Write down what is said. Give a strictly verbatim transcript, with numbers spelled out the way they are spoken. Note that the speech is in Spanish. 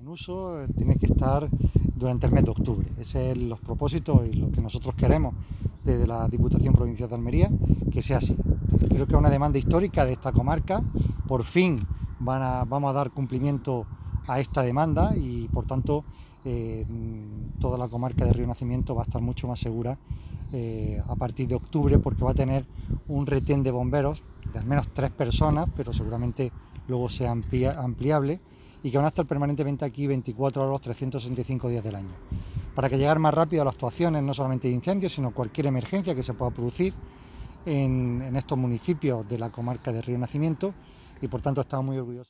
uso tiene que estar durante el mes de octubre. Ese es los propósitos y lo que nosotros queremos desde la Diputación Provincial de Almería, que sea así. Creo que es una demanda histórica de esta comarca. Por fin van a, vamos a dar cumplimiento a esta demanda y por tanto eh, toda la comarca de Río Nacimiento va a estar mucho más segura eh, a partir de octubre, porque va a tener un retén de bomberos de al menos tres personas, pero seguramente luego sea amplia, ampliable, y que van a estar permanentemente aquí veinticuatro horas, trescientos sesenta y cinco días del año, para que llegar más rápido a las actuaciones, no solamente de incendios, sino cualquier emergencia que se pueda producir en, en estos municipios de la comarca de Río Nacimiento, y por tanto estamos muy orgullosos.